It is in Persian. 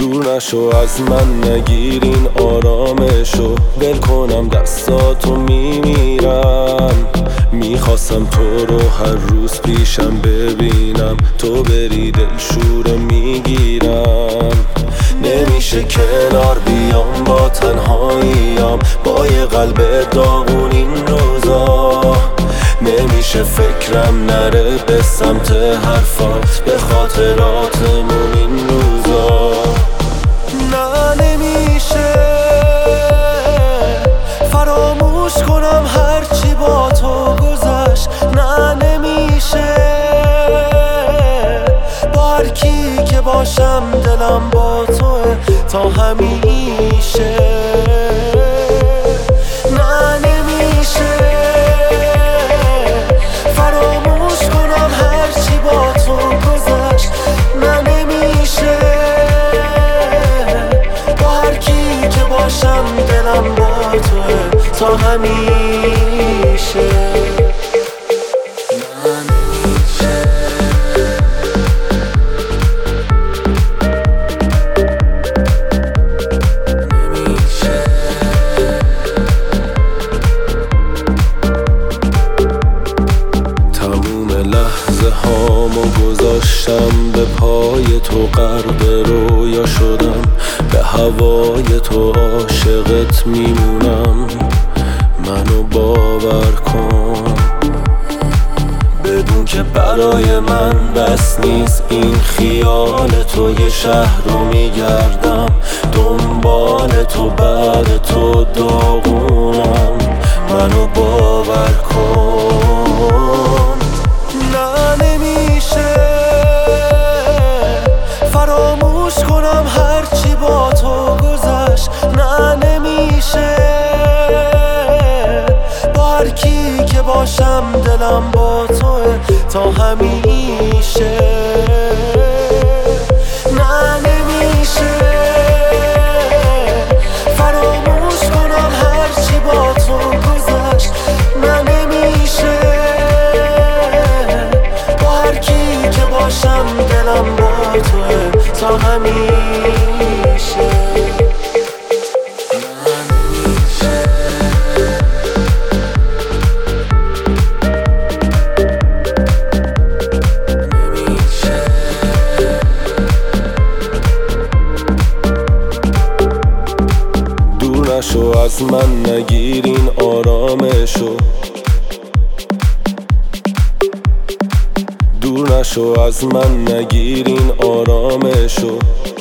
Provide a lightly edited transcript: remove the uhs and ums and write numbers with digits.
دور نشو از من، نگیر این آرامشو. ول کنم دستاتو میمیرم. میخواستم تو رو هر روز پیشم ببینم، تو بری دلشوره میگیرم. نمیشه کنار بیام با تنهاییم، با یه قلب داغون این روزا. نمیشه فکرم نره به سمت حرفات، به خاطراتمون این روزا. نه نمیشه فراموش کنم هرچی با تو گذشت. نه نمیشه با هر کی که باشم دلم با توه تا همیشه. نه نمیشه فراموش کنم هرچی با تو گذشت. نه نمیشه با هر کی که باشم دلم با توه تا همیشه. لحظه هامو گذاشتم به پای تو، غرق رویا شدم، به هوای تو عاشقت میمونم. منو باور کن، بدون که برای من بس نیست این خیال تو. یه شهر رو میگردم دنبال تو، بعد تو داغونم. منو باور کن. نه نمیشه فراموش کنم هرچی با تو گذشت. نه نمیشه با هر کی که باشم دلم با توه تا همیشه. نه نمیشه فراموش کنم هرچی با تو گذشت. نه نمیشه باشم دلم با توه تا همیشه. دور نشو از من، نگیر این آرامشو. دور نشو از من، نگیر این آرامشو.